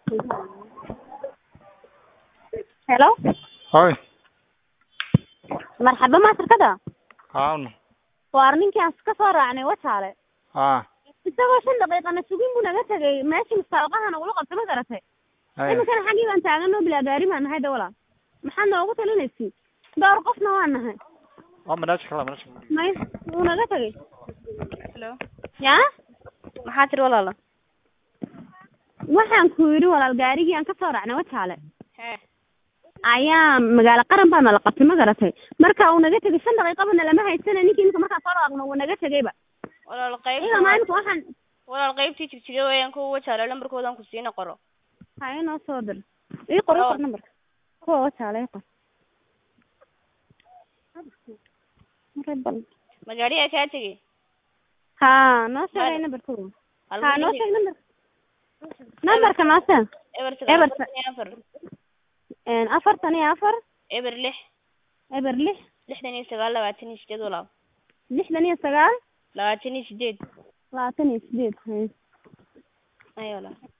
Hello. هاي مرحبا ما شركada هاون waar ninkii aan ka soo raacnay wasaale ها isagoo 5 daqiiqana sugin buu naga tagay meeshii mustaqbalkana uu qabtay ma garatay iminkan xagii baan taaganoo bilaa gaari ma nahay dawla maxaa noogu talinaysi door qofna waa nahay مناش كلام مناش may uu naga tagay Hello. ya Maxaa tiri walaalo? waxaan ku yiri walaal gaarigii aan ka soo raacnay wasaale Hee. ayaa magaalo qaran baa la qabtay ma garatay marka uu naga tagay 5 daqiiqana lama haysan ninkii inta markaa soo raacno uu naga tagayba Walaal qayb. ila maalinta waxaan Walaal qaybtii jigjiga weeyaan ku wajaale lambarkoodan ku siina qoro. hay noo soo dir ii qoro number kuwa wasaale qor Magaariya ka tagi. ha noo sheegay number kuwa ha noo sheeg numberka noo sheeg Eber 4 Eber 6 eber 6 69 walaal. 69 28 28 Ayo walaal.